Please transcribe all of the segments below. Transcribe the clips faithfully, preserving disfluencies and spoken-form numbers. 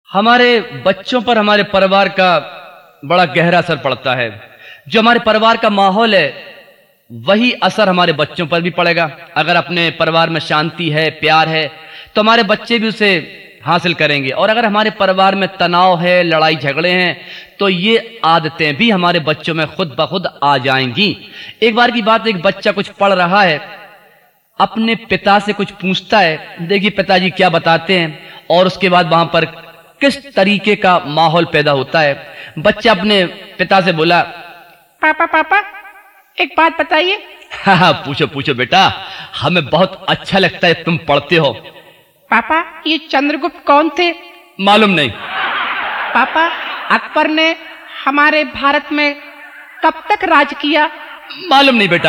हमारे बच्चों पर हमारे परिवार का बड़ा गहरा असर पड़ता है। जो हमारे परिवार का माहौल है वही असर हमारे बच्चों पर भी पड़ेगा। अगर अपने परिवार में शांति है, प्यार है, तो हमारे बच्चे भी उसे हासिल करेंगे। और अगर हमारे परिवार में तनाव है, लड़ाई झगड़े हैं, तो ये आदतें भी हमारे बच्चों में खुद ब खुद आ जाएंगी। एक बार की बात, एक बच्चा कुछ पढ़ रहा है, अपने पिता से कुछ पूछता है, देखिए पिताजी क्या बताते हैं, और उसके बाद वहां पर किस तरीके का माहौल पैदा होता है। बच्चा अपने पिता से बोला, पापा पापा एक बात बताइए। हाँ हाँ पूछो पूछो बेटा, हमें बहुत अच्छा लगता है तुम पढ़ते हो। पापा ये चंद्रगुप्त कौन थे? मालूम नहीं। पापा अकबर ने हमारे भारत में कब तक राज किया? मालूम नहीं बेटा।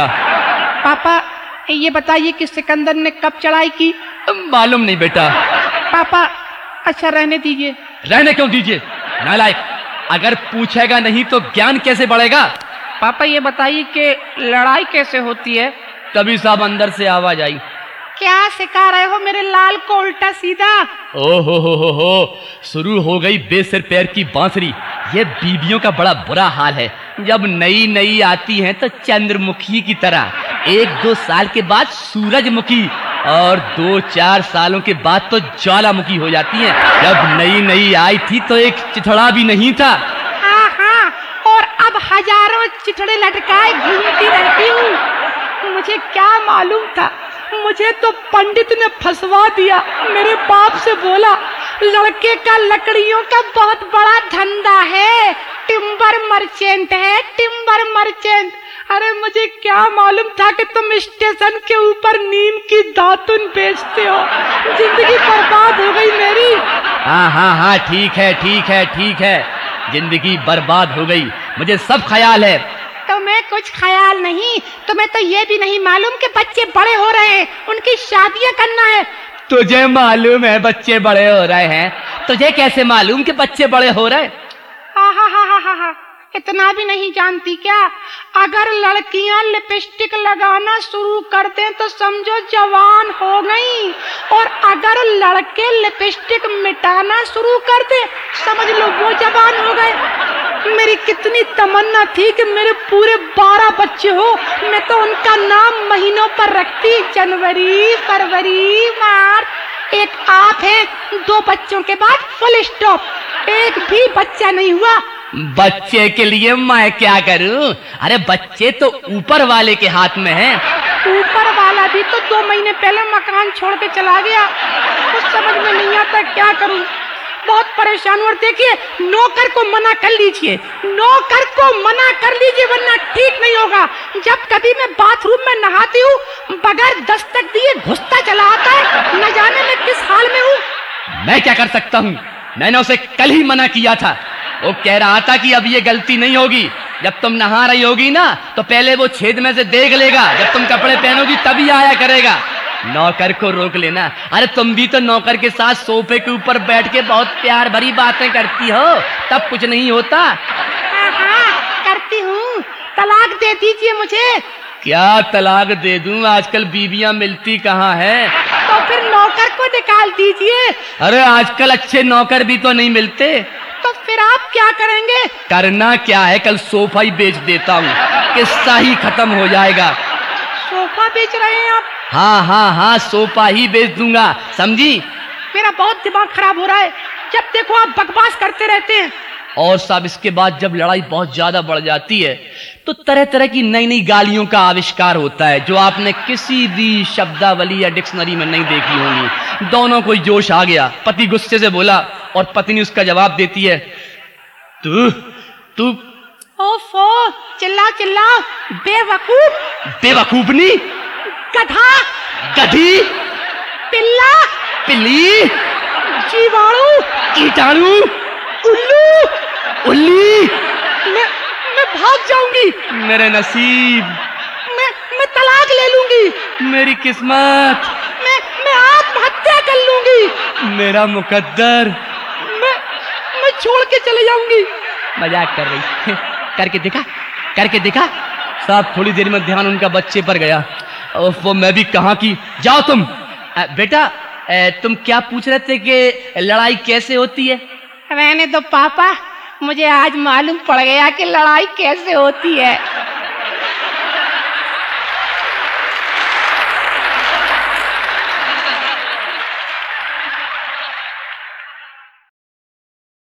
पापा ये बताइए कि सिकंदर ने कब चढ़ाई की? मालूम नहीं बेटा। पापा अच्छा रहने दीजिए। रहने क्यों दीजिए, नालायक। अगर पूछेगा नहीं तो ज्ञान कैसे बढ़ेगा? पापा ये बताइए कि लड़ाई कैसे होती है? तभी साहब अंदर से आवाज आई, क्या सिखा रहे हो मेरे लाल को उल्टा सीधा? ओ हो हो हो हो शुरू हो गई बेसिर पैर की बांसुरी। ये बीबियों का बड़ा बुरा हाल है। जब नई नई आती हैं तो चंद्रमुखी की तरह, एक दो साल के बाद सूरजमुखी, और दो चार सालों के बाद तो ज्वालामुखी हो जाती हैं। जब नई नई आई थी तो एक चिथड़ा भी नहीं था। हाँ हाँ, और अब हजारों चिथड़े लटकाए घूमती रहती हूँ। मुझे क्या मालूम था, मुझे तो पंडित ने फंसवा दिया। मेरे बाप से बोला, लड़के का लकड़ियों का बहुत बड़ा धंधा है, टिम्बर मर्चेंट है, टिम्बर मर्चेंट। अरे मुझे क्या मालूम था कि तुम स्टेशन के ऊपर नीम की दातुन बेचते हो। जिंदगी बर्बाद हो गई मेरी। हाँ हाँ हाँ ठीक है ठीक है ठीक है, जिंदगी बर्बाद हो गई, मुझे सब ख्याल है। तुम्हें कुछ ख्याल नहीं? तुम्हें तो ये भी नहीं मालूम कि बच्चे बड़े हो रहे हैं, उनकी शादियां करना है। तुझे मालूम है बच्चे बड़े हो रहे हैं? तुझे कैसे मालूम कि बच्चे बड़े हो रहे? हाँ हाँ हाँ हाँ हाँ हाँ, इतना भी नहीं जानती क्या? अगर लड़कियां लिपस्टिक लगाना शुरू कर दें तो समझो जवान हो गई, और अगर लड़के लिपस्टिक मिटाना शुरू कर दें समझ लो वो जवान हो गए। मेरी कितनी तमन्ना थी कि मेरे पूरे बारह बच्चे हो, मैं तो उनका नाम महीनों पर रखती, जनवरी, फरवरी, मार्च। एक आप है, दो बच्चों के बाद फुल स्टॉप। एक भी बच्चा नहीं हुआ। बच्चे के लिए मैं क्या करूं? अरे बच्चे तो ऊपर वाले के हाथ में हैं। ऊपर वाला भी तो दो महीने पहले मकान छोड़ के चला गया। कुछ समझ में नहीं आता क्या करूं, बहुत परेशान हूं। देखिए नौकर को मना कर लीजिए, नौकर को मना कर लीजिए, वरना ठीक नहीं होगा। जब कभी मैं बाथरूम में नहाती हूँ बगैर दस्तक दिए घुसता चला आता है, न जाने मैं किस हाल में हूँ। मैं क्या कर सकता हूँ, मैंने उसे कल ही मना किया था। वो कह रहा था कि अब ये गलती नहीं होगी, जब तुम नहा रही होगी ना तो पहले वो छेद में से देख लेगा, जब तुम कपड़े पहनोगी तभी आया करेगा। नौकर को रोक लेना। अरे तुम भी तो नौकर के साथ सोफे के ऊपर बैठ के बहुत प्यार भरी बातें करती हो, तब कुछ नहीं होता। हाँ हाँ करती हूँ, तलाक दे दीजिए मुझे। क्या तलाक दे दूं? आजकल बीवियां मिलती कहाँ है? तो फिर नौकर को निकाल दीजिए। अरे आजकल अच्छे नौकर भी तो नहीं मिलते। तो फिर आप क्या करेंगे? करना क्या है, कल सोफा ही बेच देता हूँ, किस्सा ही खत्म हो जाएगा। सोफा बेच रहे हैं आप? हाँ हाँ हाँ सोफा ही बेच दूंगा, समझी? मेरा बहुत दिमाग खराब हो रहा है, जब देखो आप बकवास करते रहते हैं। और साहब इसके बाद जब लड़ाई बहुत ज्यादा बढ़ जाती है तो तरह तरह की नई नई गालियों का आविष्कार होता है, जो आपने किसी भी शब्दावली या डिक्शनरी में नहीं देखी होंगी। दोनों को जोश आ गया। पति गुस्से से बोला और पत्नी उसका जवाब देती है, तू तू ओफो, चिल्लाओ चिल्लाओ, बेवकूफ। बेवकूफ नहीं, गधा, गधी, पिल्ला, पिल्ली, जीवाणु, कीटाणु, उल्लू, उल्ली। मैं मैं भाग जाऊंगी। मेरे नसीब। मैं मैं तलाक ले लूंगी। मेरी किस्मत। मैं मैं आत्महत्या कर लूंगी। मेरा मुकद्दर। मैं मैं छोड़ के चले जाऊंगी। मजाक कर रही करके देखा करके देखा साहब। थोड़ी देर में ध्यान उनका बच्चे पर गया। वो मैं भी कहाँ की। जाओ तुम। आ, बेटा आ, तुम क्या पूछ रहे थे कि लड़ाई कैसे होती है? रहने दो पापा, मुझे आज मालूम पड़ गया कि लड़ाई कैसे होती है।